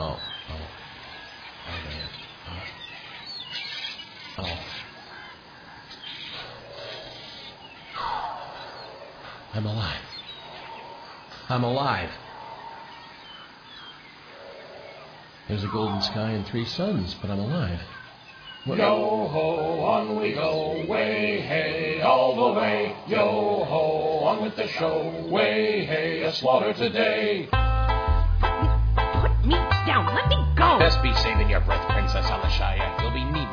Oh, man. Oh. I'm alive. I'm alive. There's a golden sky and 3 suns, but I'm alive. What? Yo-ho, on we go, way, hey, all the way. Yo-ho, on with the show, way, hey, a slaughter today. Put me down, let me go. Best be saving your breath, Princess on the Cheyenne. You'll be needing